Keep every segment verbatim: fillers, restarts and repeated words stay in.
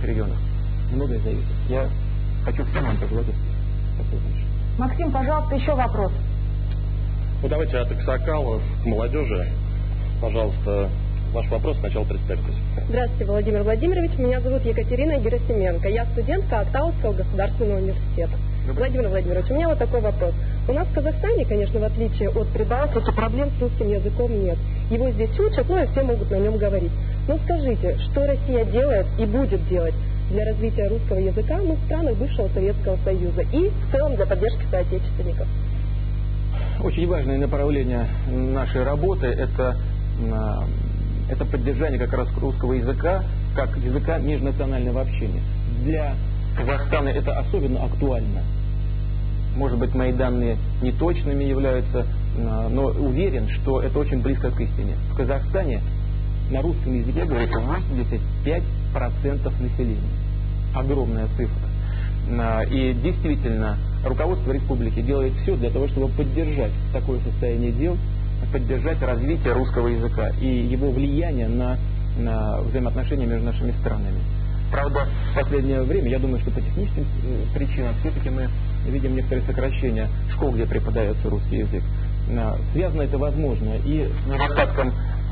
регионах многое зависит. Я хочу всем вам пожелать успеха. Максим, пожалуйста, еще вопрос. Ну, давайте от аксакалов к молодежи. Пожалуйста, ваш вопрос, сначала представьтесь. Здравствуйте, Владимир Владимирович. Меня зовут Екатерина Герасименко. Я студентка Октавского государственного университета. Владимир Владимирович, у меня вот такой вопрос. У нас в Казахстане, конечно, в отличие от Прибалтики, проблем с русским языком нет. Его здесь учат, ну и все могут на нем говорить. Но скажите, что Россия делает и будет делать для развития русского языка ну, в странах бывшего Советского Союза и в целом для поддержки соотечественников? Очень важное направление нашей работы – это, это поддержание как раз русского языка, как языка межнационального общения. Для Казахстана это особенно актуально. Может быть, мои данные неточными являются, но уверен, что это очень близко к истине. В Казахстане на русском языке говорит восемьдесят пять процентов населения. Огромная цифра. И действительно, руководство республики делает все для того, чтобы поддержать такое состояние дел, поддержать развитие русского языка и его влияние на, на взаимоотношения между нашими странами. Правда, в последнее время, я думаю, что по техническим причинам все-таки мы видим некоторые сокращения школ, где преподается русский язык. Связано это, возможно, и с недостатком,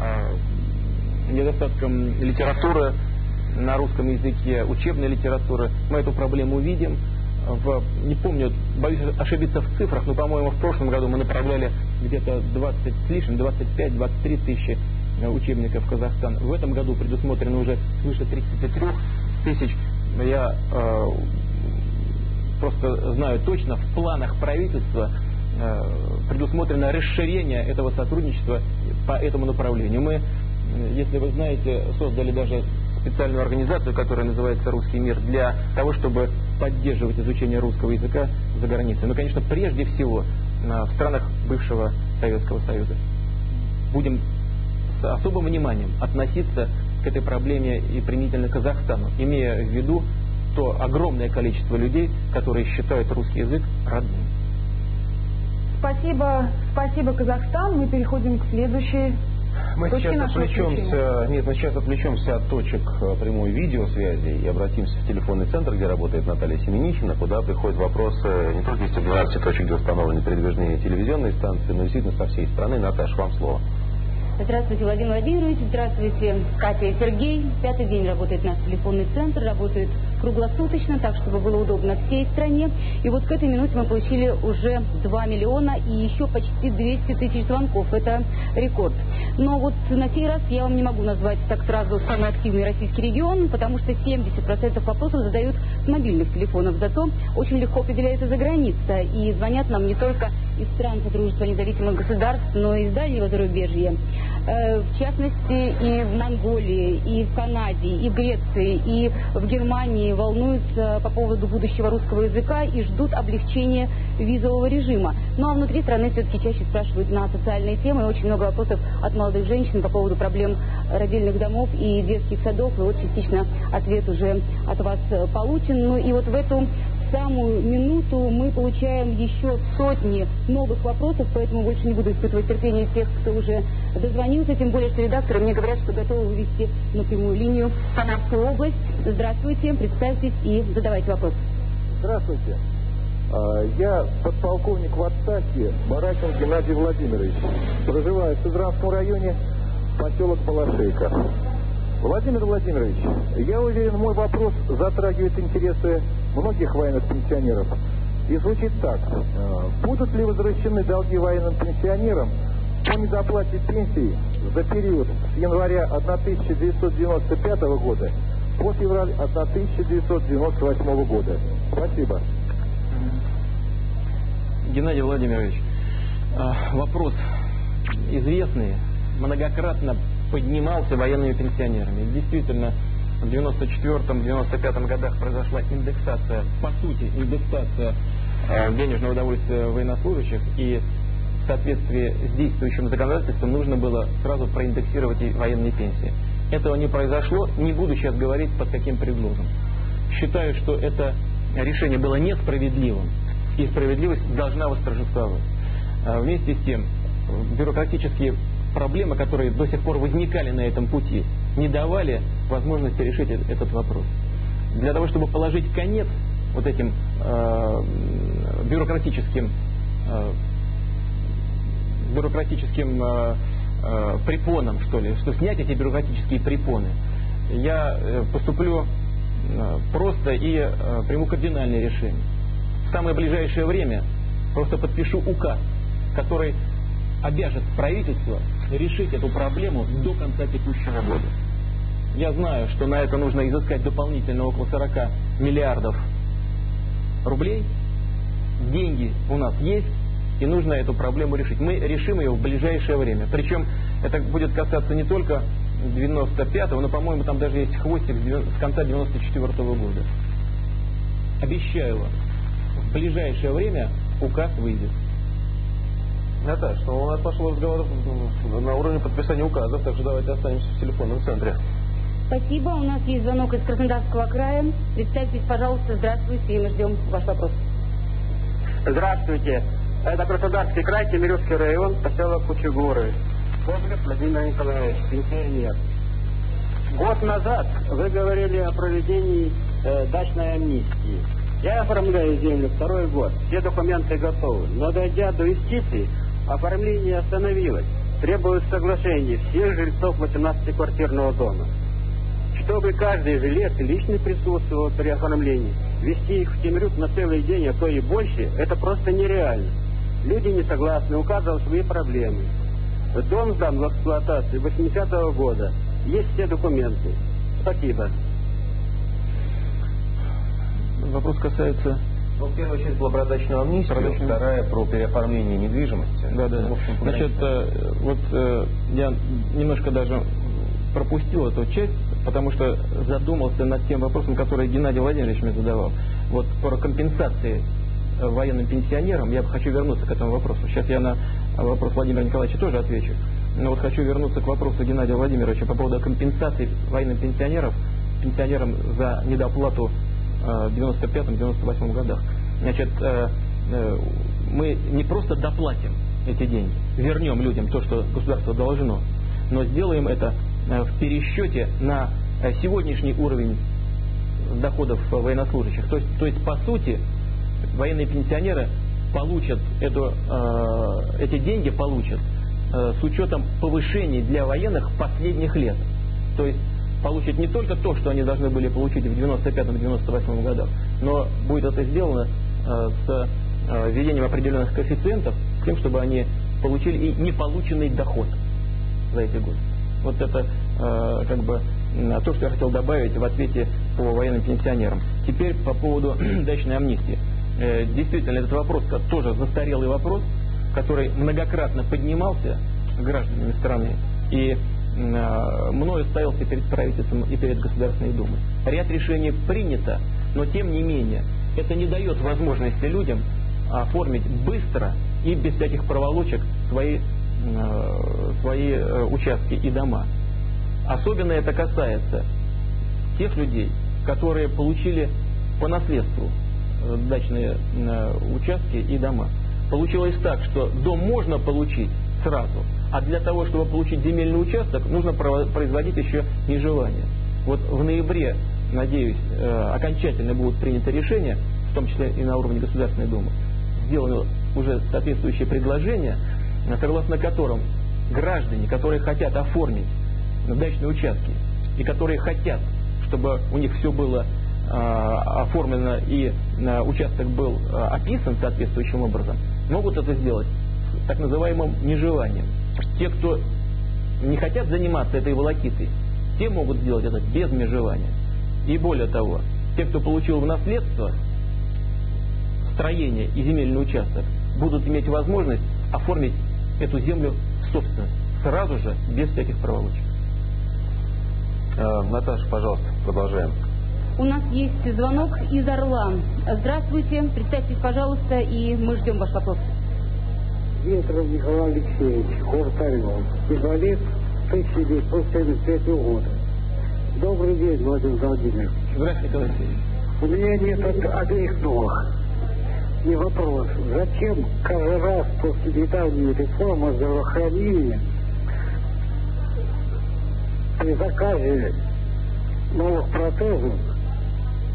недостатком литературы на русском языке, учебной литературы. Мы эту проблему видим. В, не помню, боюсь ошибиться в цифрах, но, по-моему, в прошлом году мы направляли где-то двадцать с лишним, двадцать пять - двадцать три тысячи учебников в Казахстан. В этом году предусмотрено уже свыше тридцати трёх тысяч. Я э, просто знаю точно, в планах правительства э, предусмотрено расширение этого сотрудничества по этому направлению. Мы, если вы знаете, создали даже специальную организацию, которая называется «Русский мир», для того, чтобы поддерживать изучение русского языка за границей. Но, конечно, прежде всего в странах бывшего Советского Союза. Будем с особым вниманием относиться к этой проблеме и применительно к Казахстану, имея в виду то огромное количество людей, которые считают русский язык родным. Спасибо, спасибо, Казахстан. Мы переходим к следующей. Мы сейчас, отвлечемся, нет, мы сейчас отвлечемся от точек прямой видеосвязи и обратимся в телефонный центр, где работает Наталья Семенихина, куда приходят вопросы не только из двенадцати точек, где установлены передвижные телевизионные станции, но действительно со всей страны. Наташа, вам слово. Здравствуйте, Владимир Владимирович. Здравствуйте, Катя и Сергей. Пятый день работает наш телефонный центр, работает круглосуточно, так, чтобы было удобно всей стране. И вот к этой минуте мы получили уже два миллиона и еще почти двести тысяч звонков. Это рекорд. Но вот на сей раз я вам не могу назвать так сразу самый активный российский регион, потому что семьдесят процентов вопросов задают с мобильных телефонов. Зато очень легко определяется за граница. И звонят нам не только из стран Содружества независимых государств, но и из дальнего зарубежья. В частности, и в Монголии, и в Канаде, и в Греции, и в Германии волнуются по поводу будущего русского языка и ждут облегчения визового режима. Ну а внутри страны все-таки чаще спрашивают на социальные темы. И очень много вопросов от молодых женщин по поводу проблем родильных домов и детских садов. И вот частично ответ уже от вас получен. Ну и вот в эту самую минуту мы получаем еще сотни новых вопросов, поэтому больше не буду испытывать терпение тех, кто уже дозвонился, тем более, что редакторы мне говорят, что готовы вывести на прямую линию Самарскую область. Здравствуйте, представьтесь и задавайте вопрос. Здравствуйте. Я подполковник в отставке Баракин Геннадий Владимирович. Проживаю в Сызранском районе, поселок Балашейка. Владимир Владимирович, я уверен, мой вопрос затрагивает интересы многих военных пенсионеров. И звучит так. Будут ли возвращены долги военным пенсионерам по недоплате пенсий за период с января тысяча девятьсот девяносто пятого года по февраль тысяча девятьсот девяносто восьмого года? Спасибо. Геннадий Владимирович, вопрос известный, многократно поднимался военными пенсионерами. Действительно, в девяносто четвёртом — девяносто пятом годах произошла индексация, по сути, индексация э, денежного удовольствия военнослужащих, и в соответствии с действующим законодательством нужно было сразу проиндексировать и военные пенсии. Этого не произошло, не буду сейчас говорить под каким предлогом. Считаю, что это решение было несправедливым, и справедливость должна восторжествовать. Э, вместе с тем, бюрократические проблемы, которые до сих пор возникали на этом пути, не давали возможности решить этот вопрос. для того, чтобы положить конец вот этим э, бюрократическим э, бюрократическим э, э, препонам, что ли, что снять эти бюрократические препоны, я э, поступлю э, просто и э, приму кардинальное решение. В самое ближайшее время просто подпишу указ, который обяжет правительство решить эту проблему до конца текущего года. Я знаю, что на это нужно изыскать дополнительно около сорока миллиардов рублей. Деньги у нас есть, и нужно эту проблему решить. Мы решим ее в ближайшее время. Причем это будет касаться не только девяносто пятого, но, по-моему, там даже есть хвостик с конца девяносто четвёртого года. Обещаю вам, в ближайшее время указ выйдет. Наташа, ну, у нас пошел разговор на уровне подписания указов, так что давайте останемся в телефонном центре. Спасибо. У нас есть звонок из Краснодарского края. Представьтесь, пожалуйста. Здравствуйте, и мы ждем ваш вопрос. Здравствуйте. Это Краснодарский край, Кемеровский район, поселок Кучегоры. Коблев Владимир Николаевич, пенсионер. Год назад вы говорили о проведении э, дачной амнистии. Я оформляю землю второй год, все документы готовы. Но дойдя до юстиции, оформление остановилось. Требуют соглашений всех жильцов восемнадцатиквартирного дома. Чтобы каждый жилец лично присутствовал при оформлении, вести их в Темрюк на целый день, а то и больше, это просто нереально. Люди не согласны, указывают свои проблемы. Дом сдан в эксплуатацию восьмидесятого года. Есть все документы. Спасибо. Вопрос касается... Ну, первая часть была про дачную амнистию, Продачную... вторая про переоформление недвижимости. Да, да. В общем, Значит, э, вот э, я немножко даже пропустил эту часть, потому что задумался над тем вопросом, который Геннадий Владимирович мне задавал. Вот про компенсации военным пенсионерам. Я хочу вернуться к этому вопросу. Сейчас я на вопрос Владимира Николаевича тоже отвечу. Но вот хочу вернуться к вопросу Геннадия Владимировича по поводу компенсации военным пенсионерам, пенсионерам за недоплату в девяносто пятом — девяносто восьмом годах. Значит, мы не просто доплатим эти деньги, вернем людям то, что государство должно, но сделаем это в пересчете на сегодняшний уровень доходов военнослужащих. То есть, то есть по сути, военные пенсионеры получат эту, эти деньги получат с учетом повышений для военных последних лет. То есть получат не только то, что они должны были получить в девяносто пятом — девяносто восьмом годах, но будет это сделано э, с э, введением определенных коэффициентов, с тем, чтобы они получили и неполученный доход за эти годы. Вот это э, как бы то, что я хотел добавить в ответе по военным пенсионерам. Теперь по поводу дачной амнистии. Э, действительно, этот вопрос тоже застарелый вопрос, который многократно поднимался гражданами страны и мною ставился перед правительством и перед Государственной Думой. Ряд решений принято, но тем не менее это не дает возможности людям оформить быстро и без всяких проволочек свои, свои участки и дома. Особенно это касается тех людей, которые получили по наследству дачные участки и дома. Получилось так, что дом можно получить сразу, а для того, чтобы получить земельный участок, нужно производить еще межевание. Вот в ноябре, надеюсь, окончательно будут приняты решения, в том числе и на уровне Государственной Думы, сделаны уже соответствующие предложения, согласно которым граждане, которые хотят оформить дачные участки и которые хотят, чтобы у них все было оформлено и участок был описан соответствующим образом, могут это сделать так называемым межеванием. Те, кто не хотят заниматься этой волокитой, те могут сделать это без межевания. И более того, те, кто получил в наследство строение и земельный участок, будут иметь возможность оформить эту землю в собственность сразу же, без всяких проволочек. А, Наташа, пожалуйста, продолжаем. У нас есть звонок из Орла. Здравствуйте, представьтесь, пожалуйста, и мы ждем ваш вопрос. Ветров Николай Алексеевич, город Орел. Инвалид, тысяча девятьсот семьдесят третьего года. Добрый день, Владимир Владимирович. Здравствуйте, Николай Алексеевич. У меня нет обеих ног. И вопрос, зачем каждый раз после недавней реформы здравоохранения при заказе новых протезов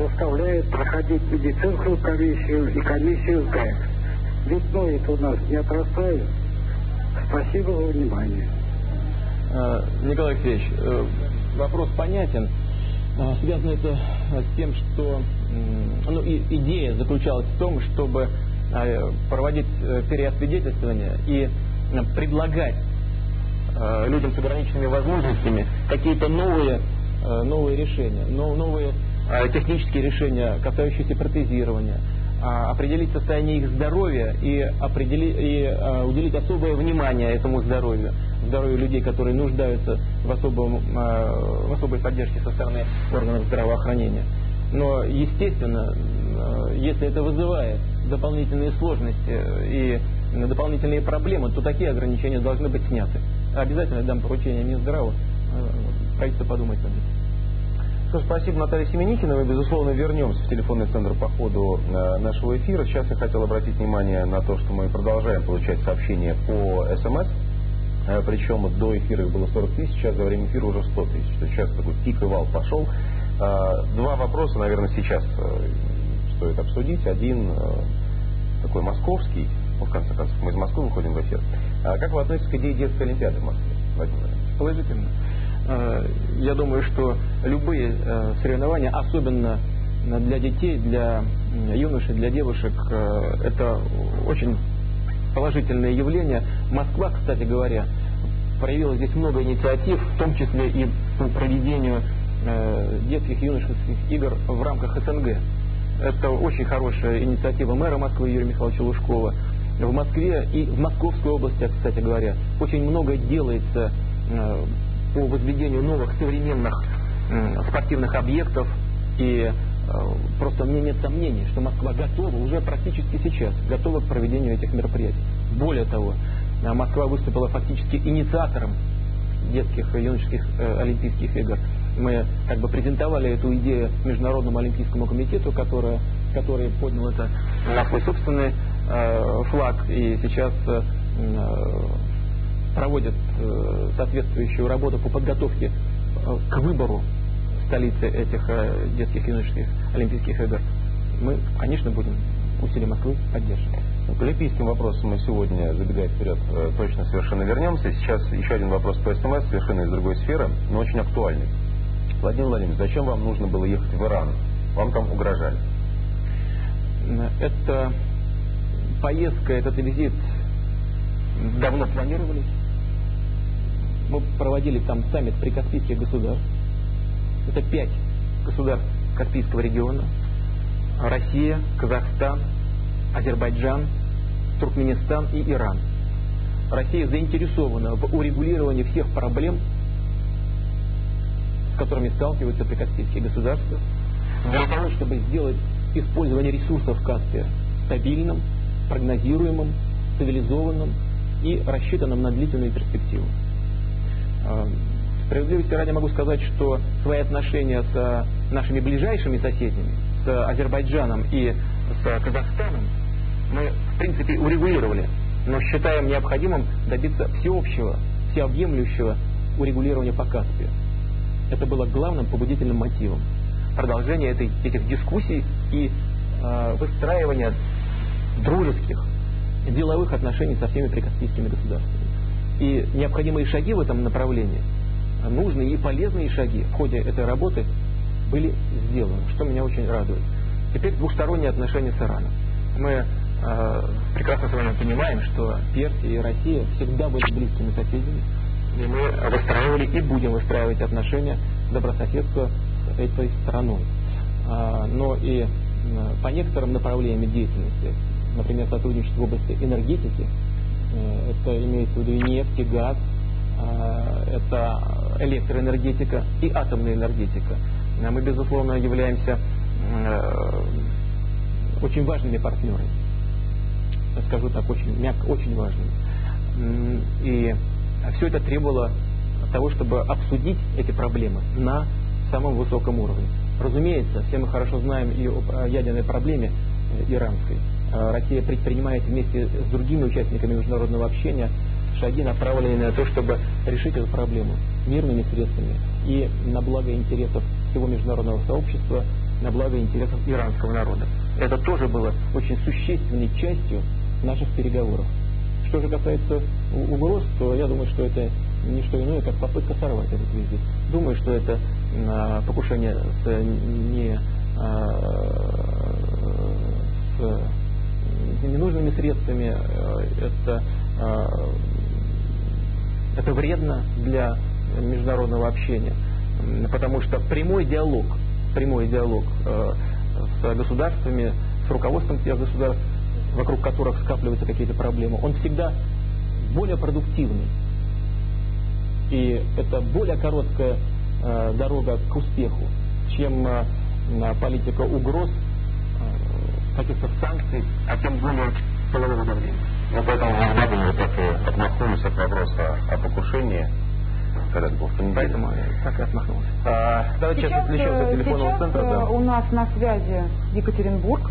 заставляет проходить медицинскую комиссию и комиссию ГАЭК. Ведь ноет у нас не отрастает. Спасибо за внимание. Николай Алексеевич, вопрос понятен. Связано это с тем, что ну, и, идея заключалась в том, чтобы проводить переосвидетельствование и предлагать людям с ограниченными возможностями какие-то новые, новые решения, новые технические решения, касающиеся протезирования, определить состояние их здоровья и, определить, и уделить особое внимание этому здоровью, здоровью людей, которые нуждаются в, особом, в особой поддержке со стороны органов здравоохранения. Но, естественно, если это вызывает дополнительные сложности и дополнительные проблемы, то такие ограничения должны быть сняты. Обязательно дам поручение Минздраву, правительство подумать над этим. Что ж, спасибо, Наталья Семенихина. Мы, безусловно, вернемся в телефонный центр по ходу нашего эфира. Сейчас я хотел обратить внимание на то, что мы продолжаем получать сообщения по СМС. Причем до эфира их было сорок тысяч, сейчас за время эфира уже сто тысяч. То есть сейчас такой пик и вал пошел. Два вопроса, наверное, сейчас стоит обсудить. Один такой московский. Ну, в конце концов, мы из Москвы выходим в эфир. Как вы относитесь к идее детской олимпиады в Москве, Владимир Владимирович? Положительно. Я думаю, что любые соревнования, особенно для детей, для юношей, для девушек, это очень положительное явление. Москва, кстати говоря, проявила здесь много инициатив, в том числе и по проведению детских юношеских игр в рамках СНГ. Это очень хорошая инициатива мэра Москвы Юрия Михайловича Лужкова. В Москве и в Московской области, кстати говоря, очень много делается по возведению новых современных спортивных объектов. И просто мне нет сомнений, что Москва готова уже практически сейчас, готова к проведению этих мероприятий. Более того, Москва выступила фактически инициатором детских и юношеских олимпийских игр. Мы как бы презентовали эту идею Международному олимпийскому комитету, который, который поднял это на свой собственный э, флаг и сейчас э, проводит э, соответствующую работу по подготовке э, к выбору столицы этих э, детских и юношеских олимпийских игр. Мы, конечно, будем усилия Москвы поддерживать. К олимпийским вопросам мы сегодня, забегая вперед, точно совершенно вернемся. Сейчас еще один вопрос по СМС, совершенно из другой сферы, но очень актуальный. Владимир Владимирович, зачем вам нужно было ехать в Иран? Вам там угрожали? Эта поездка, этот визит давно планировались. Мы проводили там саммит прикаспийских государств. Это пять государств Каспийского региона. Россия, Казахстан, Азербайджан, Туркменистан и Иран. Россия заинтересована в урегулировании всех проблем, с которыми сталкиваются прикаспийские государства, для того, чтобы сделать использование ресурсов Каспия стабильным, прогнозируемым, цивилизованным и рассчитанным на длительную перспективу. Справедливости ради могу сказать, что свои отношения с нашими ближайшими соседями, с Азербайджаном и с Казахстаном, мы, в принципе, урегулировали, но считаем необходимым добиться всеобщего, всеобъемлющего урегулирования по Каспию. Это было главным побудительным мотивом продолжения этой, этих дискуссий и э, выстраивания дружеских, деловых отношений со всеми прикаспийскими государствами. И необходимые шаги в этом направлении, нужные и полезные шаги в ходе этой работы были сделаны, что меня очень радует. Теперь двухсторонние отношения с Ираном. Мы э, прекрасно с вами понимаем, что Персия и Россия всегда были близкими соседями, и мы выстраивали и будем выстраивать отношения добрососедства с этой страной. А, но и а, по некоторым направлениям деятельности, например, сотрудничество в области энергетики, э, это имеется в виду и нефть, и газ, э, это электроэнергетика и атомная энергетика. Мы, безусловно, являемся э, очень важными партнерами. Я скажу так, очень мягко, очень важными. И все это требовало того, чтобы обсудить эти проблемы на самом высоком уровне. Разумеется, все мы хорошо знаем и о ядерной проблеме иранской. Россия предпринимает вместе с другими участниками международного общения шаги, направленные на то, чтобы решить эту проблему мирными средствами и на благо интересов всего международного сообщества на благо интересов иранского народа. Это тоже было очень существенной частью наших переговоров. Что же касается угроз, то я думаю, что это не что иное, как попытка сорвать этот визит. Думаю, что это а, покушение с, не, а, с ненужными средствами, это, а, это вредно для международного общения, потому что прямой диалог, прямой диалог а, с государствами, с руководством тех государств, вокруг которых скапливаются какие-то проблемы, он всегда более продуктивный. И это более короткая э, дорога к успеху, чем э, политика угроз, э, каких-то санкций, а тем более силового давления. Ну, поэтому мы внимательно так и отмахнулись от вопроса о покушении. Поэтому я так и отмахнулся. А, давайте сейчас отвлечемся от телефонного сейчас центра. Да. У нас на связи Екатеринбург.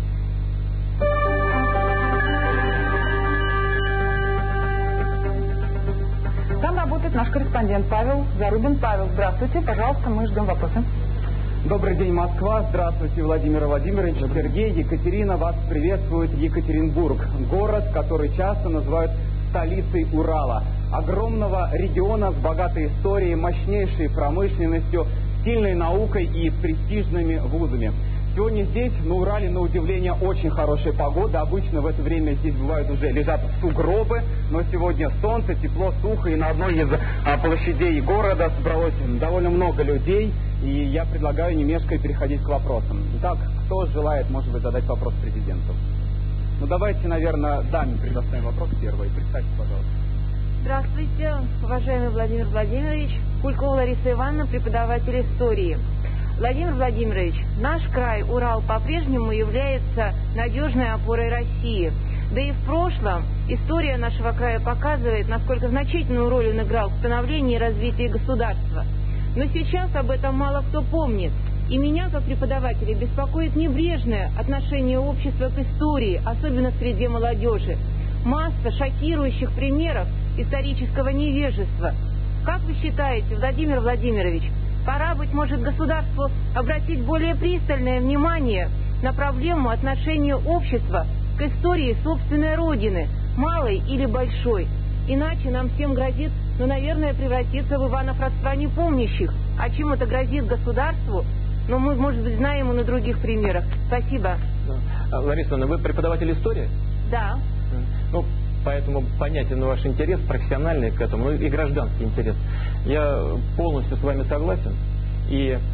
Там работает наш корреспондент Павел Зарубин. Павел, здравствуйте. Пожалуйста, мы ждем вопросы. Добрый день, Москва. Здравствуйте, Владимир Владимирович. Сергей, Екатерина, вас приветствует Екатеринбург. Город, который часто называют столицей Урала. Огромного региона с богатой историей, мощнейшей промышленностью, сильной наукой и престижными вузами. Сегодня здесь, на Урале, на удивление, очень хорошая погода. Обычно в это время здесь бывают уже лежат сугробы, но сегодня солнце, тепло, сухо, и на одной из а, площадей города собралось довольно много людей, и я предлагаю, не мешкая, переходить к вопросам. Итак, кто желает, может быть, задать вопрос президенту? Ну, давайте, наверное, даме предоставим вопрос первый. Представьте, пожалуйста. Здравствуйте, уважаемый Владимир Владимирович. Кулькова Лариса Ивановна, преподаватель истории. Владимир Владимирович, наш край, Урал, по-прежнему является надежной опорой России. Да и в прошлом история нашего края показывает, насколько значительную роль он играл в становлении и развитии государства. Но сейчас об этом мало кто помнит. И меня, как преподавателя, беспокоит небрежное отношение общества к истории, особенно среди молодежи. Масса шокирующих примеров исторического невежества. Как вы считаете, Владимир Владимирович, пора, быть может, государству обратить более пристальное внимание на проблему отношения общества к истории собственной родины, малой или большой? Иначе нам всем грозит, ну, наверное, превратиться в Иванов родства непомнящих. А чем это грозит государству? Но мы, может быть, знаем и на других примерах. Спасибо. Да. Лариса Ивановна, вы преподаватель истории? Да. Ну, поэтому понятен ваш интерес, профессиональный к этому, ну и гражданский интерес. Я полностью с вами согласен. И э,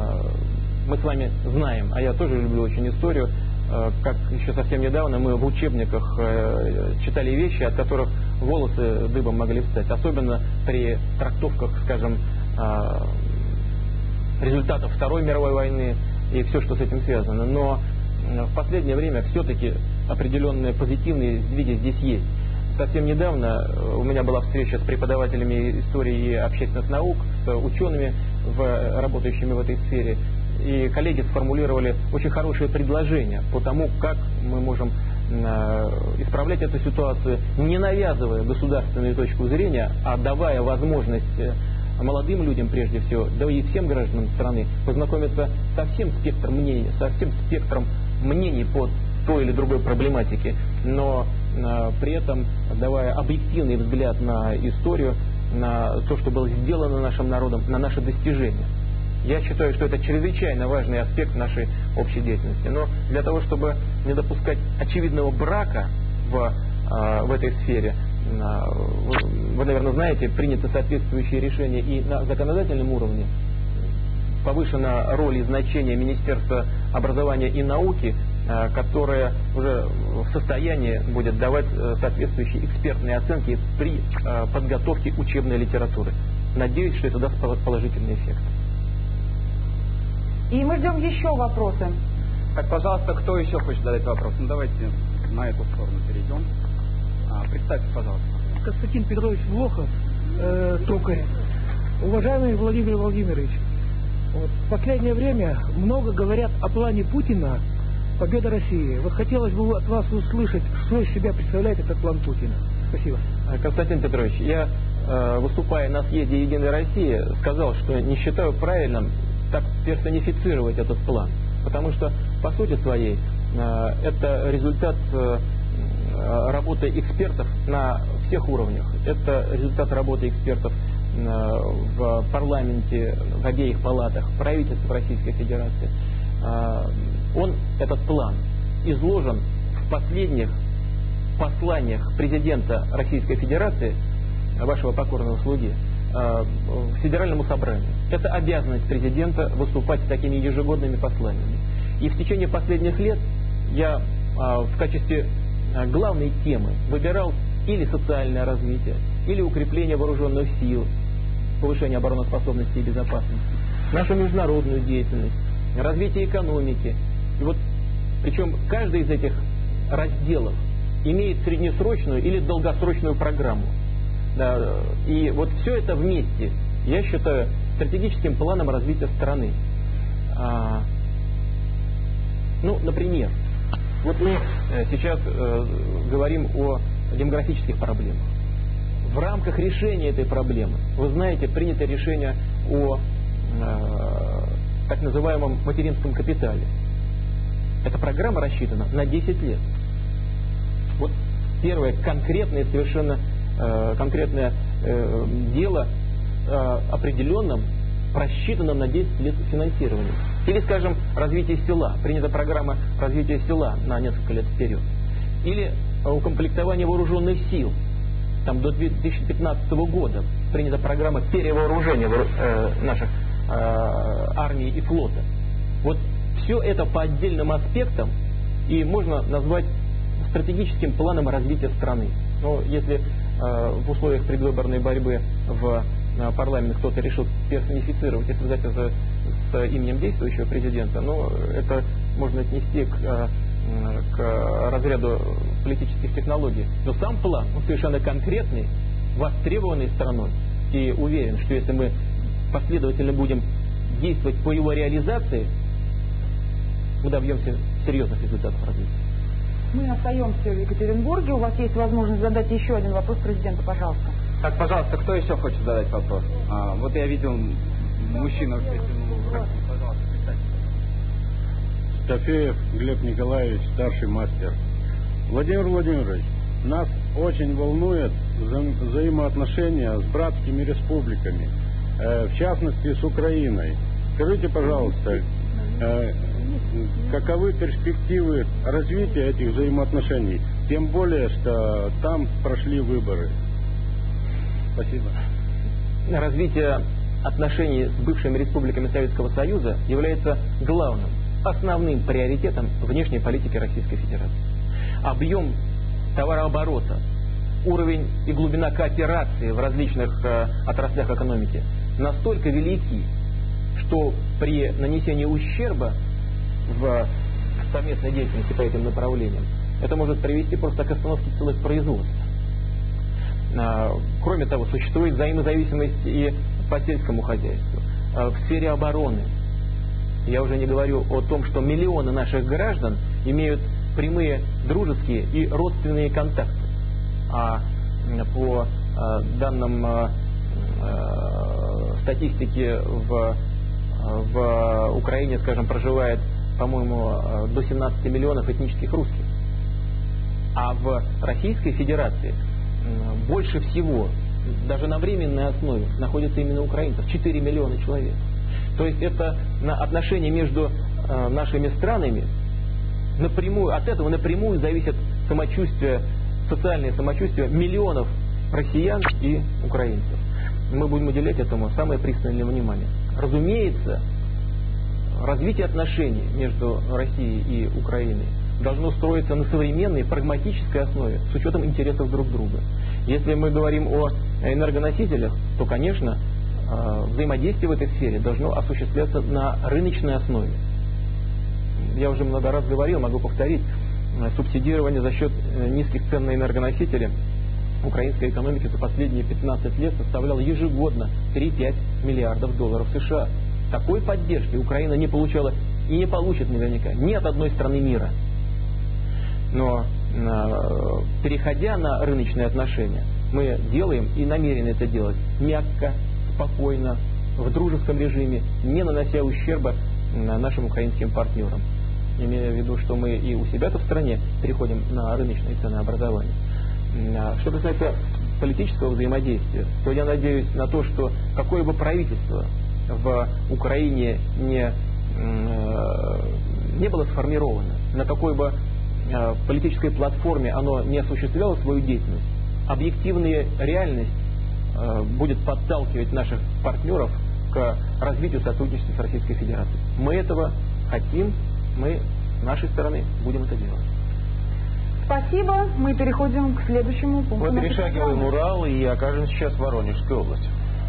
мы с вами знаем, а я тоже люблю очень историю, э, как еще совсем недавно мы в учебниках э, читали вещи, от которых волосы дыбом могли встать. Особенно при трактовках, скажем, э, результатов Второй мировой войны и все, что с этим связано. Но в последнее время все-таки определенные позитивные сдвиги здесь есть. Совсем недавно у меня была встреча с преподавателями истории и общественных наук, с учеными, в, работающими в этой сфере. И коллеги сформулировали очень хорошие предложения по тому, как мы можем э, исправлять эту ситуацию, не навязывая государственную точку зрения, а давая возможность молодым людям, прежде всего, да и всем гражданам страны, познакомиться со всем спектром мнений, со всем спектром мнений по той или другой проблематике, но э, при этом давая объективный взгляд на историю, на то, что было сделано нашим народом, на наши достижения. Я считаю, что это чрезвычайно важный аспект нашей общей деятельности. Но для того, чтобы не допускать очевидного брака в, э, в этой сфере, э, вы, вы, наверное, знаете, приняты соответствующие решения и на законодательном уровне. Повышена роль и значение Министерства образования и науки, которое уже в состоянии будет давать соответствующие экспертные оценки при подготовке учебной литературы. Надеюсь, что это даст положительный эффект. И мы ждем еще вопросы. Так, пожалуйста, кто еще хочет задать вопрос? Ну, давайте на эту сторону перейдем. А, представьте, пожалуйста. Константин Петрович Влохов, э, токарь. Уважаемый Владимир Владимирович, вот, в последнее время много говорят о плане Путина победа России. Вот хотелось бы от вас услышать, что из себя представляет этот план Путина. Спасибо. Константин Петрович, я, выступая на съезде Единой России, сказал, что не считаю правильным так персонифицировать этот план. Потому что, по сути своей, это результат работы экспертов на всех уровнях. Это результат работы экспертов в парламенте, в обеих палатах, правительства Российской Федерации. Он, этот план, изложен в последних посланиях президента Российской Федерации, вашего покорного слуги, в Федеральному собранию. Это обязанность президента выступать с такими ежегодными посланиями. И в течение последних лет я в качестве главной темы выбирал или социальное развитие, или укрепление вооруженных сил, повышение обороноспособности и безопасности, нашу международную деятельность, развитие экономики. И вот, причем каждый из этих разделов имеет среднесрочную или долгосрочную программу. Да, и вот все это вместе, я считаю, стратегическим планом развития страны. А, ну, например, вот мы сейчас э, говорим о демографических проблемах. В рамках решения этой проблемы, вы знаете, принято решение о э, так называемом материнском капитале. Эта программа рассчитана на десять лет. Вот первое конкретное, совершенно э, конкретное э, дело э, определенным, просчитанным на десять лет финансированием. Или, скажем, развитие села. Принята программа развития села на несколько лет вперед. Или укомплектование вооруженных сил. Там до две тысячи пятнадцатого года принята программа перевооружения э, наших э, армии и флота. Вот все это по отдельным аспектам и можно назвать стратегическим планом развития страны. Но если э, в условиях предвыборной борьбы в э, парламент кто-то решил персонифицировать и связать это с именем действующего президента, ну, это можно отнести к, э, к разряду политических технологий. Но сам план, он совершенно конкретный, востребованный страной. И уверен, что если мы последовательно будем действовать по его реализации, мы добьемся серьезных результатов развития. Мы остаемся в Екатеринбурге. У вас есть возможность задать еще один вопрос президенту, пожалуйста. Так, пожалуйста, кто еще хочет задать вопрос? А, вот я видел мужчину. Пожалуйста, Тафеев Глеб Николаевич, старший мастер. Владимир Владимирович, нас очень волнует вза- взаимоотношения с братскими республиками, э, в частности с Украиной. Скажите, пожалуйста, э, каковы перспективы развития этих взаимоотношений? Тем более, что там прошли выборы. Спасибо. Развитие отношений с бывшими республиками Советского Союза является главным, основным приоритетом внешней политики Российской Федерации. Объем товарооборота, уровень и глубина кооперации в различных э, отраслях экономики настолько велики, что при нанесении ущерба в совместной деятельности по этим направлениям это может привести просто к остановке целых производств. А, кроме того, существует взаимозависимость и по сельскому хозяйству, а, в сфере обороны. Я уже не говорю о том, что миллионы наших граждан имеют прямые дружеские и родственные контакты. А по а, данным а, а, статистики в, в Украине, скажем, проживает, по-моему, до семнадцати миллионов этнических русских. А в Российской Федерации больше всего, даже на временной основе, находится именно украинцев. четыре миллиона человек. То есть это на отношения между э, нашими странами напрямую, от этого напрямую зависит самочувствие, социальное самочувствие миллионов россиян и украинцев. Мы будем уделять этому самое пристальное внимание. Разумеется, развитие отношений между Россией и Украиной должно строиться на современной прагматической основе с учетом интересов друг друга. Если мы говорим о энергоносителях, то, конечно, взаимодействие в этой сфере должно осуществляться на рыночной основе. Я уже много раз говорил, могу повторить, субсидирование за счет низких цен на энергоносители украинской экономики за последние пятнадцать лет составляло ежегодно три-пять миллиардов долларов США. Такой поддержки Украина не получала и не получит наверняка ни от одной страны мира. Но переходя на рыночные отношения, мы делаем и намерены это делать мягко, спокойно, в дружеском режиме, не нанося ущерба нашим украинским партнерам. Имея в виду, что мы и у себя-то в стране переходим на рыночные ценообразования. Что касается политического взаимодействия, то я надеюсь на то, что какое бы правительство в Украине не, не было сформировано, на какой бы политической платформе оно не осуществляло свою деятельность, объективная реальность будет подталкивать наших партнеров к развитию сотрудничества с Российской Федерацией. Мы этого хотим, мы с нашей стороны будем это делать. Спасибо. Мы переходим к следующему пункту. Мы перешагиваем Урал и окажемся сейчас в Воронежской области.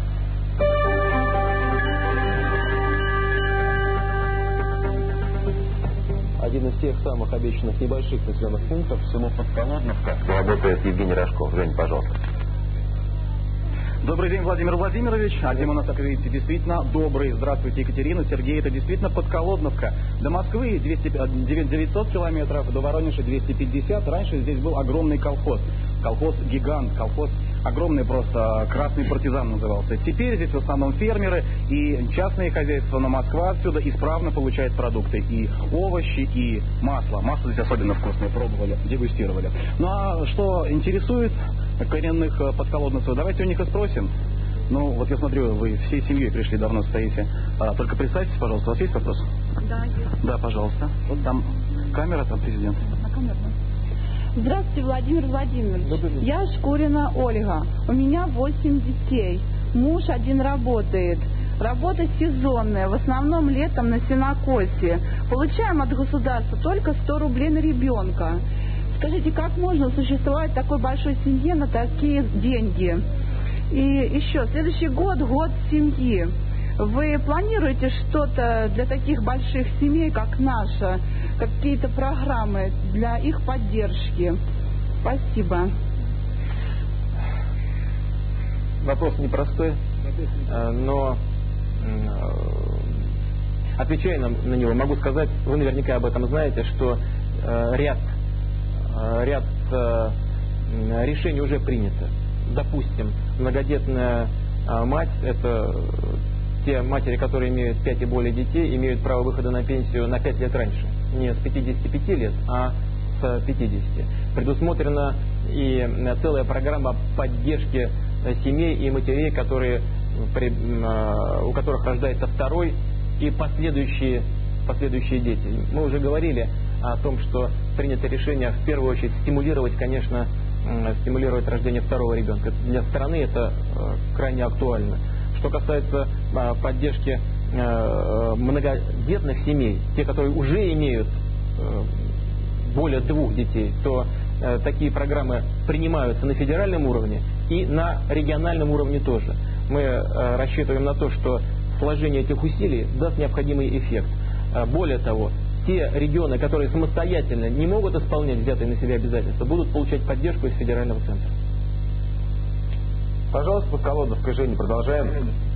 Один из тех самых обещанных небольших населенных пунктов, село Подколодновка, где работает Евгений Рожков. Жень, пожалуйста. Добрый день, Владимир Владимирович. А где мы нас, как видите, действительно добрый. Здравствуйте, Екатерина, Сергей. Это действительно Подколодновка. До Москвы девятьсот километров, до Воронежа двести пятьдесят. Раньше здесь был огромный колхоз. Колхоз-гигант, колхоз огромный просто, красный партизан назывался. Теперь здесь в основном фермеры и частные хозяйства, но Москва отсюда исправно получает продукты. И овощи, и масло. Масло здесь особенно вкусное, пробовали, дегустировали. Ну а что интересует коренных подколодновцев, давайте у них и спросим. Ну, вот я смотрю, вы всей семьей пришли, давно стоите. А, только представьтесь, пожалуйста, у вас есть вопрос? Да, есть. Да, пожалуйста. Вот там камера, там президент. На камеру. Здравствуйте, Владимир Владимирович. Я Шкурина Ольга. У меня восемь детей. Муж один работает. Работа сезонная, в основном летом на сенокосе. Получаем от государства только сто рублей на ребенка. Скажите, как можно существовать в такой большой семье на такие деньги? И еще, следующий год, год семьи. Вы планируете что-то для таких больших семей, как наша? Какие-то программы для их поддержки? Спасибо. Вопрос непростой, но отвечая на, на него, могу сказать, вы наверняка об этом знаете, что ряд ряд э, решений уже принято. Допустим, многодетная э, мать, это те матери, которые имеют пять и более детей, имеют право выхода на пенсию на пять лет раньше. Не с пятидесяти пяти лет, а с пятидесяти. Предусмотрена и целая программа поддержки семей и матерей, которые, при, э, у которых рождается второй и последующие, последующие дети. Мы уже говорили о том, что принято решение в первую очередь стимулировать, конечно, стимулировать рождение второго ребенка. Для страны это крайне актуально. Что касается поддержки многодетных семей, те, которые уже имеют более двух детей, то такие программы принимаются на федеральном уровне и на региональном уровне тоже. Мы рассчитываем на то, что сложение этих усилий даст необходимый эффект. Более того, те регионы, которые самостоятельно не могут исполнять взятые на себя обязательства, будут получать поддержку из федерального центра. Пожалуйста, Подколодновка, Женя, продолжаем.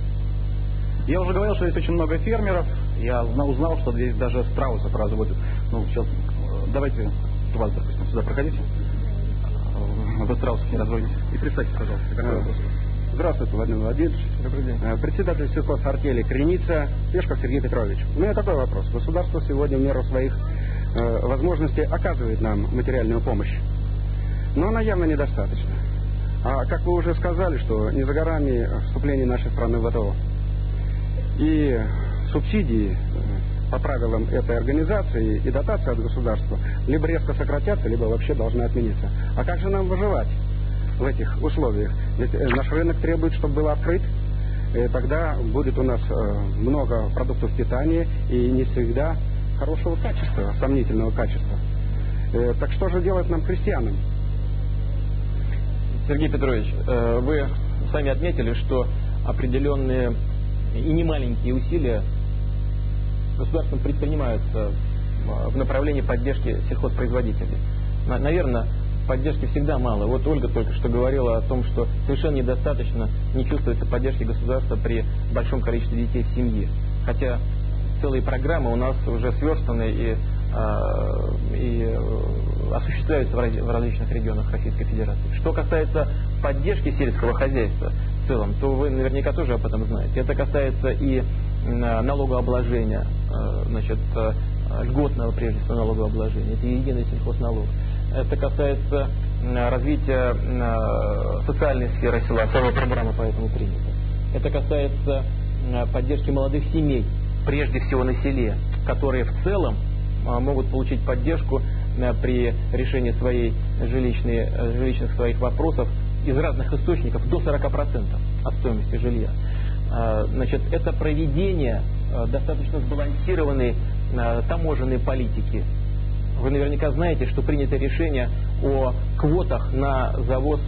Я уже говорил, что здесь очень много фермеров. Я узнал, что здесь даже страусов разводят. Ну, сейчас, давайте вас, допустим, сюда проходите. Вы страусов не разводите. И представьте, пожалуйста, какой вопрос. Здравствуйте, Владимир Владимирович. Добрый день. Председатель сельхозартели Креница, Пешков Сергей Петрович. У меня такой вопрос. Государство сегодня в меру своих э, возможностей оказывает нам материальную помощь. Но она явно недостаточна. А как вы уже сказали, что не за горами вступление нашей страны в ВТО. И субсидии по правилам этой организации и дотации от государства либо резко сократятся, либо вообще должны отмениться. А как же нам выживать в этих условиях? Ведь наш рынок требует, чтобы был открыт, и тогда будет у нас много продуктов питания и не всегда хорошего качества, сомнительного качества. Так что же делать нам, крестьянам? Сергей Петрович, вы сами отметили, что определенные и немаленькие усилия государством предпринимаются в направлении поддержки сельхозпроизводителей. Наверное, поддержки всегда мало. Вот Ольга только что говорила о том, что совершенно недостаточно не чувствуется поддержки государства при большом количестве детей в семье. Хотя целые программы у нас уже сверстаны и, и осуществляются в различных регионах Российской Федерации. Что касается поддержки сельского хозяйства, целом, то вы наверняка тоже об этом знаете. Это касается и налогообложения, значит, льготного, прежде всего, налогообложения. Это единый сельхозналог. Это касается развития социальной сферы села, целая программа по этому принята. Это касается поддержки молодых семей, прежде всего на селе, которые в целом могут получить поддержку при решении своей жилищной, жилищных своих вопросов из разных источников до сорока процентов от стоимости жилья. Значит, это проведение достаточно сбалансированной таможенной политики. Вы наверняка знаете, что принято решение о квотах на завоз,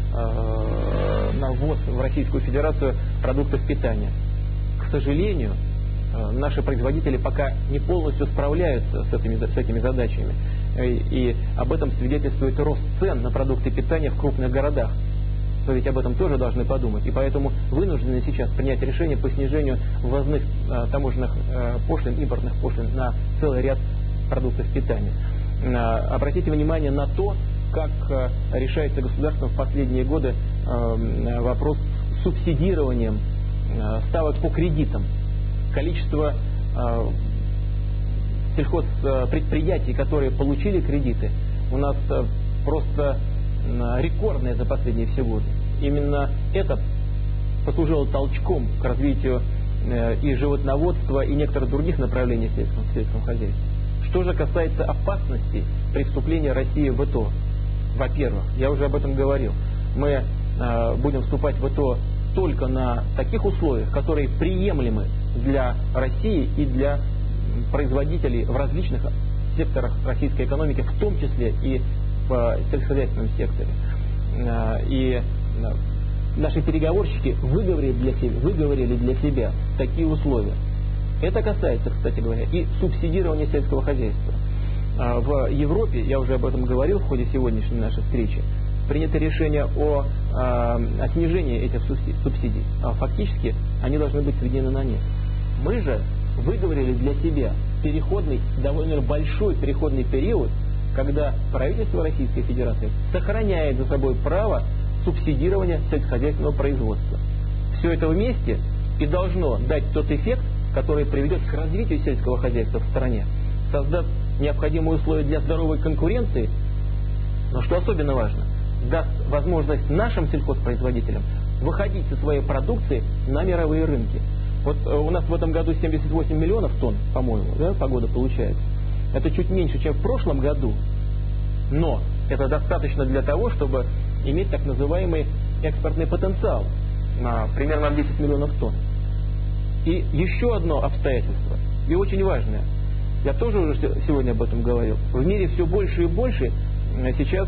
на ввоз в Российскую Федерацию продуктов питания. К сожалению, наши производители пока не полностью справляются с этими, с этими задачами. И, и об этом свидетельствует рост цен на продукты питания в крупных городах. Вы ведь об этом тоже должны подумать. И поэтому вынуждены сейчас принять решение по снижению ввозных э, таможенных э, пошлин, импортных пошлин на целый ряд продуктов питания. Э, обратите внимание на то, как э, решается государством в последние годы э, вопрос с субсидированием э, ставок по кредитам. Количество э, сельхозпредприятий, которые получили кредиты, у нас э, просто рекордная за последние все годы. Именно это послужило толчком к развитию и животноводства, и некоторых других направлений в сельском, в сельском хозяйстве. Что же касается опасности при вступлении России в ИТО, во-первых, я уже об этом говорил, мы э, будем вступать в ИТО только на таких условиях, которые приемлемы для России и для производителей в различных секторах российской экономики, в том числе и в сельскохозяйственном секторе. И наши переговорщики выговорили для себя, выговорили для себя такие условия. Это касается, кстати говоря, и субсидирования сельского хозяйства. В Европе, я уже об этом говорил в ходе сегодняшней нашей встречи, принято решение о, о снижении этих субсидий. Фактически они должны быть сведены на нет. Мы же выговорили для себя переходный, довольно большой переходный период, когда правительство Российской Федерации сохраняет за собой право субсидирования сельскохозяйственного производства. Все это вместе и должно дать тот эффект, который приведет к развитию сельского хозяйства в стране, создаст необходимые условия для здоровой конкуренции, но что особенно важно, даст возможность нашим сельхозпроизводителям выходить со своей продукции на мировые рынки. Вот у нас в этом году семьдесят восемь миллионов тонн, по-моему, да, погода получается. Это чуть меньше, чем в прошлом году, но это достаточно для того, чтобы иметь так называемый экспортный потенциал на примерно десять миллионов тонн. И еще одно обстоятельство, и очень важное, я тоже уже сегодня об этом говорил, в мире все больше и больше сейчас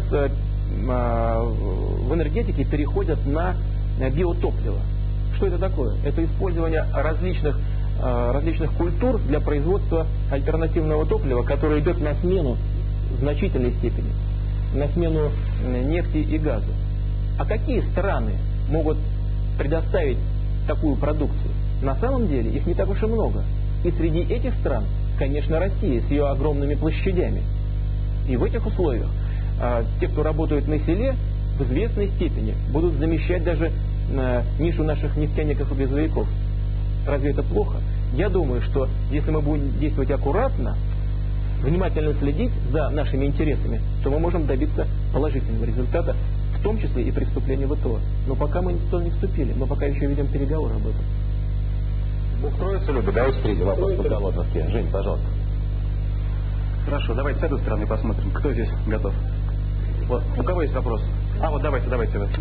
в энергетике переходят на биотопливо. Что это такое? Это использование различных различных культур для производства альтернативного топлива, которое идет на смену в значительной степени, на смену нефти и газа. А какие страны могут предоставить такую продукцию? На самом деле их не так уж и много. И среди этих стран, конечно, Россия с ее огромными площадями. И в этих условиях э, те, кто работают на селе, в известной степени будут замещать даже э, нишу наших нефтяников и газовиков. Разве это плохо? Я думаю, что если мы будем действовать аккуратно, внимательно следить за нашими интересами, то мы можем добиться положительного результата, в том числе и при вступлении в ИТО. Но пока мы в ИТО не вступили, мы пока еще ведем переговоры об этом. Устроится, Люба? Давайте впереди вопрос по голодности. Жень, пожалуйста. Хорошо, давайте с этой стороны посмотрим, кто здесь готов. Вот, у кого есть вопрос? А, вот давайте, давайте. давайте.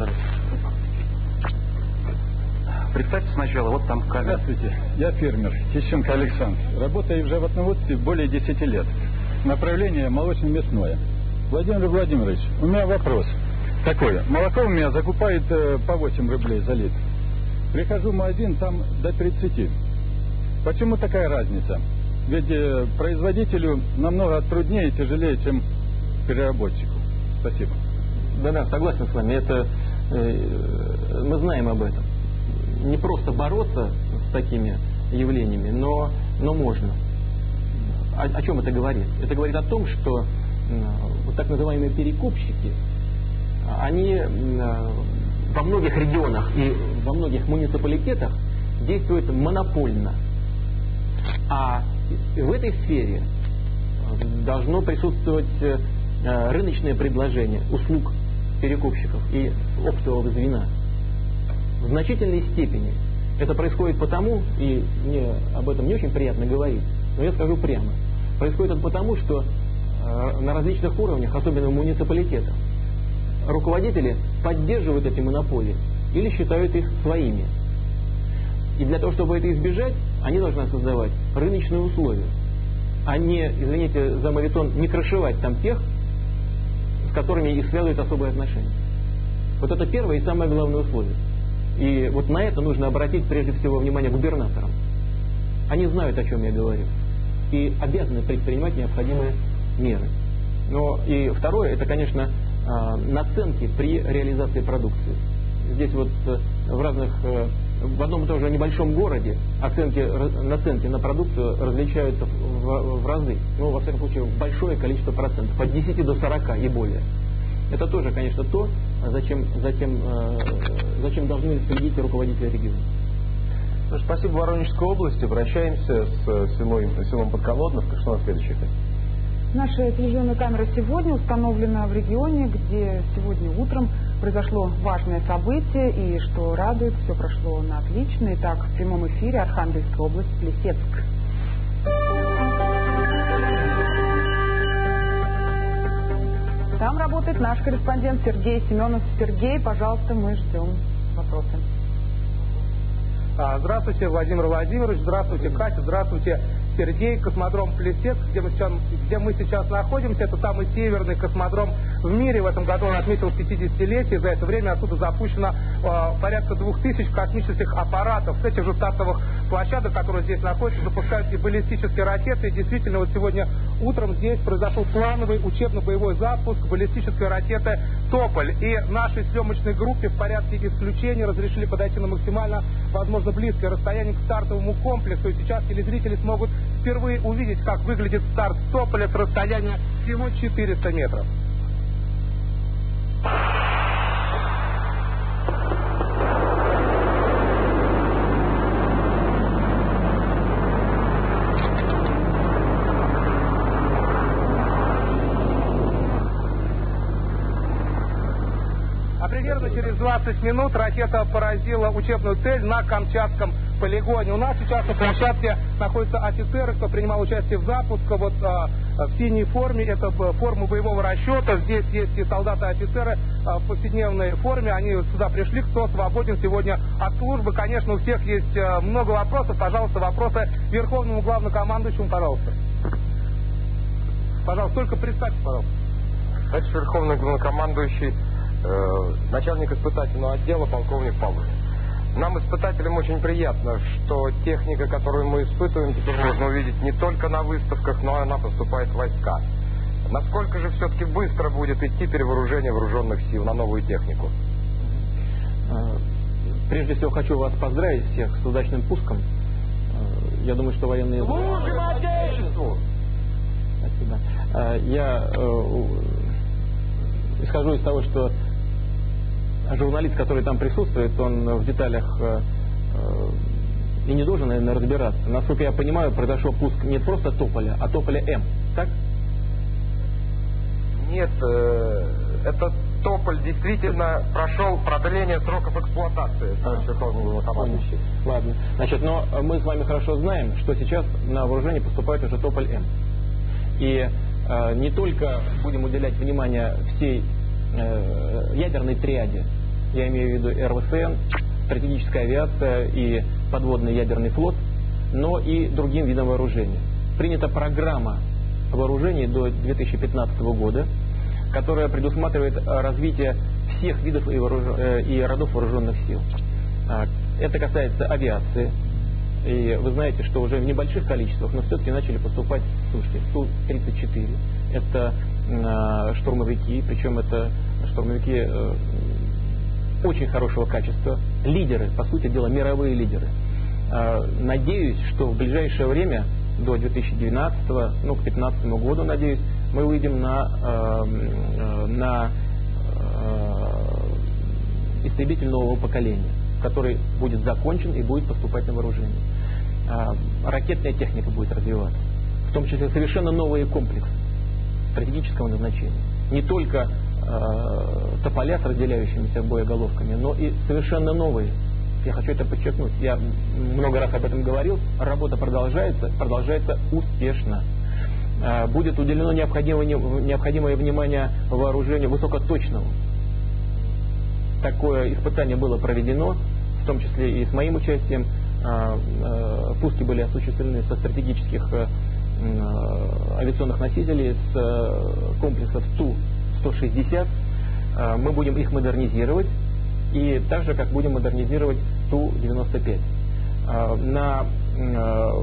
Представьте сначала, вот там камера. Здравствуйте, я фермер Тищенко Александр. Работаю в животноводстве более десяти лет. Направление молочно-мясное. Владимир Владимирович, у меня вопрос такой. Молоко у меня закупают э, по восемь рублей за литр. Прихожу в магазин, там до тридцати. Почему такая разница? Ведь э, производителю намного труднее и тяжелее, чем переработчику. Спасибо. Да-да, согласен с вами. Это, э, мы знаем об этом. Не просто бороться с такими явлениями, но, но можно. О, о чем это говорит? Это говорит о том, что э, вот так называемые перекупщики, они э, во многих регионах и во многих муниципалитетах действует монопольно. А в этой сфере должно присутствовать рыночное предложение услуг перекупщиков и оптового звена. В значительной степени это происходит потому, и мне об этом не очень приятно говорить, но я скажу прямо, происходит это потому, что на различных уровнях, особенно в муниципалитетах, руководители поддерживают эти монополии или считают их своими. И для того, чтобы это избежать, они должны создавать рыночные условия, а не, извините за мавитон, не крышевать там тех, с которыми их связывают особые отношения. Вот это первое и самое главное условие. И вот на это нужно обратить прежде всего внимание губернаторам. Они знают, о чем я говорю, и обязаны предпринимать необходимые меры. Но и второе, это, конечно, наценки при реализации продукции. Здесь вот в разных, в одном и том же небольшом городе оценки, наценки на продукцию различаются в, в разы. Ну, во всяком случае, большое количество процентов, от десяти до сорока и более. Это тоже, конечно, то, зачем, зачем, зачем должны следить руководители региона. Спасибо Воронежской области. Обращаемся с селом, селом Подколодновка. Что у нас следующее? Наша телевизионная камера сегодня установлена в регионе, где сегодня утром произошло важное событие, и что радует, все прошло на отлично. Итак, в прямом эфире Архангельская область, Плесецк. Там работает наш корреспондент Сергей Семенов. Сергей, пожалуйста, мы ждем вопросы. Здравствуйте, Владимир Владимирович, здравствуйте, Катя, здравствуйте, Сергей. Космодром Плесецк, где мы сейчас, где мы сейчас находимся, это самый северный космодром в мире. В этом году он отметил пятидесятилетие. За это время оттуда запущено э, порядка двух тысяч космических аппаратов. С этих же стартовых площадок, которые здесь находятся, запускают и баллистические ракеты. И действительно, вот сегодня утром здесь произошел плановый учебно-боевой запуск баллистической ракеты «Тополь». И нашей съемочной группе в порядке исключения разрешили подойти на максимально, возможно, близкое расстояние к стартовому комплексу. И сейчас телезрители смогут впервые увидеть, как выглядит старт «Тополя» с расстояния всего четыреста метров. А примерно через двадцать минут ракета поразила учебную цель на Камчатском полигоне. У нас сейчас на площадке находятся офицеры, кто принимал участие в запуске. Вот а, в синей форме, это форма боевого расчета. Здесь есть и солдаты, и офицеры а, в повседневной форме. Они сюда пришли, кто свободен сегодня от службы. Конечно, у всех есть а, много вопросов. Пожалуйста, вопросы Верховному главнокомандующему, пожалуйста. Пожалуйста, только представьте, пожалуйста. Это Верховный главнокомандующий, э, начальник испытательного отдела, полковник Павлов. Нам, испытателям, очень приятно, что техника, которую мы испытываем, теперь можно увидеть не только на выставках, но и она поступает в войска. Насколько же все-таки быстро будет идти перевооружение вооруженных сил на новую технику? Прежде всего, хочу вас поздравить всех с удачным пуском. Я думаю, что военные... Служим Отечеству! Спасибо. Я исхожу из того, что журналист, который там присутствует, он в деталях э, э, и не должен, наверное, разбираться. Насколько я понимаю, произошел пуск не просто Тополя, а Тополя М. Так? Нет, э, этот Тополь действительно прошел продление сроков эксплуатации. А, ладно. Значит, но мы с вами хорошо знаем, что сейчас на вооружение поступает уже Тополь М. И э, не только будем уделять внимание всей э, ядерной триаде, я имею в виду эр вэ эс эн, стратегическая авиация и подводный ядерный флот, но и другим видам вооружения. Принята программа вооружений до две тысячи пятнадцатого года, которая предусматривает развитие всех видов и, вооруж... и родов вооруженных сил. Это касается авиации. И вы знаете, что уже в небольших количествах, но все-таки начали поступать, слушайте, Ту тридцать четыре. Это э, штурмовики, причем это штурмовики э, очень хорошего качества, лидеры, по сути дела, мировые лидеры. Надеюсь, что в ближайшее время, до две тысячи двенадцатого, ну, к две тысячи пятнадцатому году, надеюсь, мы выйдем на, на истребитель нового поколения. который будет закончен и будет поступать на вооружение. Ракетная техника будет развиваться, в том числе совершенно новые комплексы стратегического назначения. Не только э, тополя с разделяющимися боеголовками, но и совершенно новые. Я хочу это подчеркнуть. Я много раз об этом говорил. Работа продолжается, продолжается успешно. Э, будет уделено необходимое, необходимое внимание вооружению высокоточному. Такое испытание было проведено, в том числе и с моим участием. Э, э, пуски были осуществлены со стратегических э, авиационных носителей, с э, комплексов Ту сто шестьдесят. Э, мы будем их модернизировать, и так же, как будем модернизировать Ту девяносто пять. Э, на, э,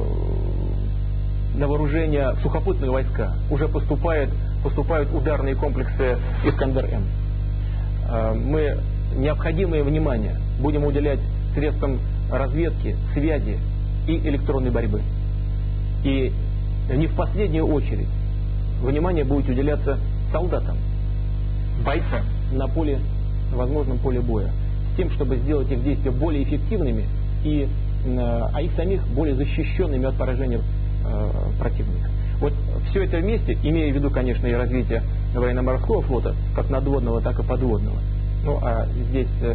на вооружение сухопутные войска уже поступают, поступают ударные комплексы Искандер-М. Э, мы необходимое внимание будем уделять средствам разведки, связи и электронной борьбы. И не в последнюю очередь внимание будет уделяться солдатам, бойцам на поле, возможном поле боя, с тем, чтобы сделать их действия более эффективными, и, а их самих более защищенными от поражения э, противника. Вот все это вместе, имея в виду, конечно, и развитие военно-морского флота, как надводного, так и подводного. Ну, а здесь э,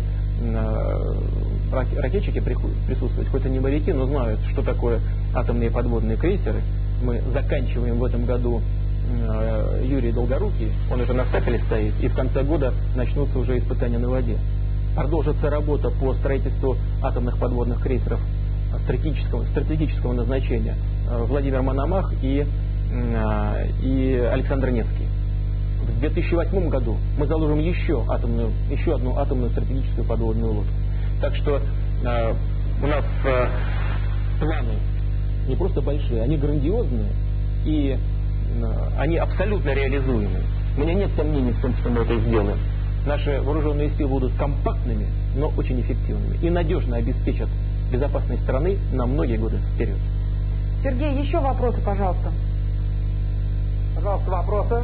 ракетчики присутствуют, хоть и не моряки, но знают, что такое атомные подводные крейсеры. Мы заканчиваем в этом году э, Юрий Долгорукий, он уже на стапеле стоит, и в конце года начнутся уже испытания на воде. Продолжится работа по строительству атомных подводных крейсеров стратегического, стратегического назначения э, Владимир Мономах и, э, и Александр Невский. В две тысячи восьмом году мы заложим еще, атомную, еще одну атомную стратегическую подводную лодку. Так что э, у нас э, планы не просто большие, они грандиозные, и э, они абсолютно реализуемые. У меня нет сомнений в том, что мы это сделаем. Наши вооруженные силы будут компактными, но очень эффективными и надежно обеспечат безопасность страны на многие годы вперед. Сергей, еще вопросы, пожалуйста. Пожалуйста, вопросы.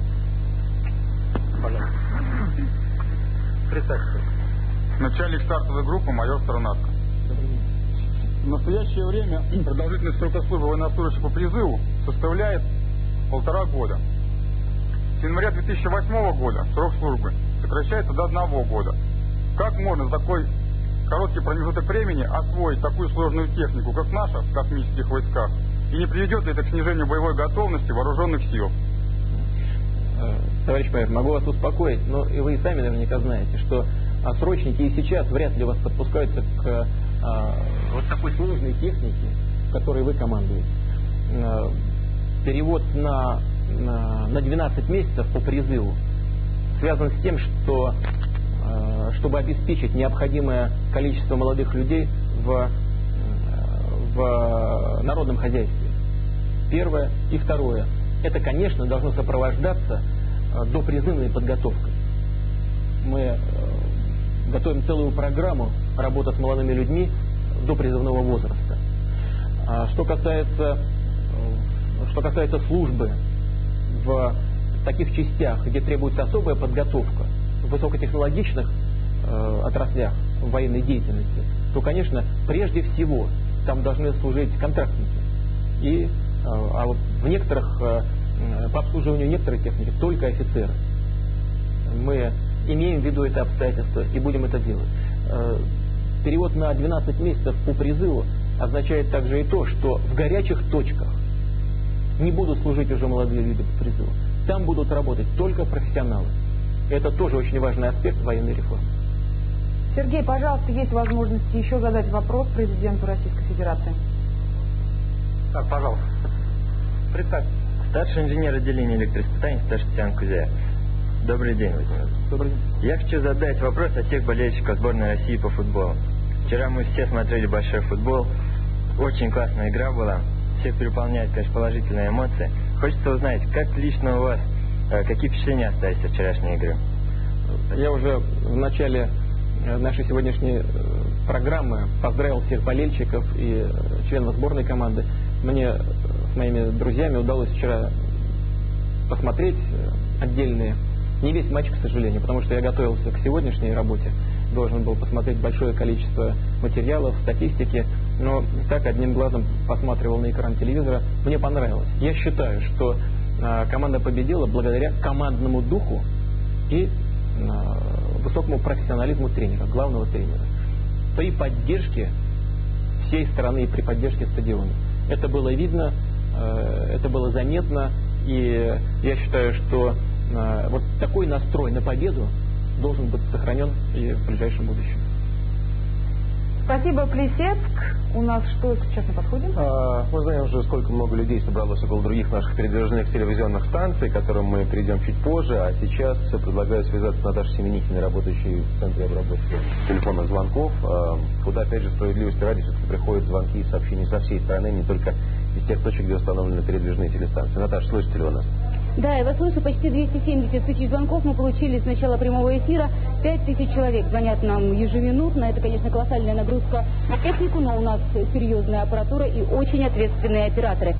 Пожалуйста. Представьте. Начальник стартовой группы майор Сторонатко. В настоящее время продолжительность срока службы военнослужащих по призыву составляет полтора года. С января две тысячи восьмого года срок службы сокращается до одного года. Как можно за такой короткий промежуток времени освоить такую сложную технику, как наша в космических войсках, и не приведет ли это к снижению боевой готовности вооруженных сил? Товарищ майор, могу вас успокоить, но и вы и сами наверняка знаете, что срочники и сейчас вряд ли вас подпускаются к а, вот такой сложной технике, которой вы командуете. А, перевод на, на, на двенадцать месяцев по призыву связан с тем, что а, чтобы обеспечить необходимое количество молодых людей в, в народном хозяйстве. Первое. И второе. Это, конечно, должно сопровождаться э, допризывной подготовкой. Мы э, готовим целую программу работы с молодыми людьми до призывного возраста. А что касается, э, что касается службы в таких частях, где требуется особая подготовка, в высокотехнологичных э, отраслях военной деятельности, то, конечно, прежде всего там должны служить контрактники. И а вот в некоторых, по обслуживанию некоторой техники только офицеры. Мы имеем в виду это обстоятельство и будем это делать. Перевод на двенадцать месяцев по призыву означает также и то, что в горячих точках не будут служить уже молодые люди по призыву. Там будут работать только профессионалы. Это тоже очень важный аспект военной реформы. Сергей, пожалуйста, есть возможность еще задать вопрос президенту Российской Федерации. Так, пожалуйста. Представьте. Старший инженер отделения электроиспытаний Сташкин Кузяев. Добрый день, Владимир. Добрый день. Я хочу задать вопрос о всех болельщиках сборной России по футболу. Вчера мы все смотрели большой футбол. Очень классная игра была. Всех переполняет, конечно, положительные эмоции. Хочется узнать, как лично у вас, какие впечатления остались от вчерашней игры? Я уже в начале нашей сегодняшней программы поздравил всех болельщиков и членов сборной команды. Мне с моими друзьями удалось вчера посмотреть отдельные, не весь матч, к сожалению, потому что я готовился к сегодняшней работе. должен был посмотреть большое количество материалов, статистики, но так одним глазом посматривал на экран телевизора. Мне понравилось. Я считаю, что э, команда победила благодаря командному духу и э, высокому профессионализму тренера, главного тренера. При поддержке всей страны и при поддержке стадиона. Это было видно, э, это было заметно, и я считаю, что э, вот такой настрой на победу должен быть сохранен и в ближайшем будущем. Спасибо, Плесецк. У нас что сейчас на подходе? А, мы знаем уже, сколько много людей собралось около других наших передвижных телевизионных станций, к которым мы перейдем чуть позже. А сейчас предлагаю связаться с Наташей Семенихиной, работающей в Центре обработки телефонных звонков, куда, опять же, справедливости ради, все-таки приходят звонки и сообщения со всей страны, не только из тех точек, где установлены передвижные телестанции. Наташа, слышите ли вы нас? Да, я вас слышу. Почти двести семьдесят тысяч звонков мы получили с начала прямого эфира. пять тысяч человек звонят нам ежеминутно. Это, конечно, колоссальная нагрузка на технику, но у нас серьезная аппаратура и очень ответственные операторы.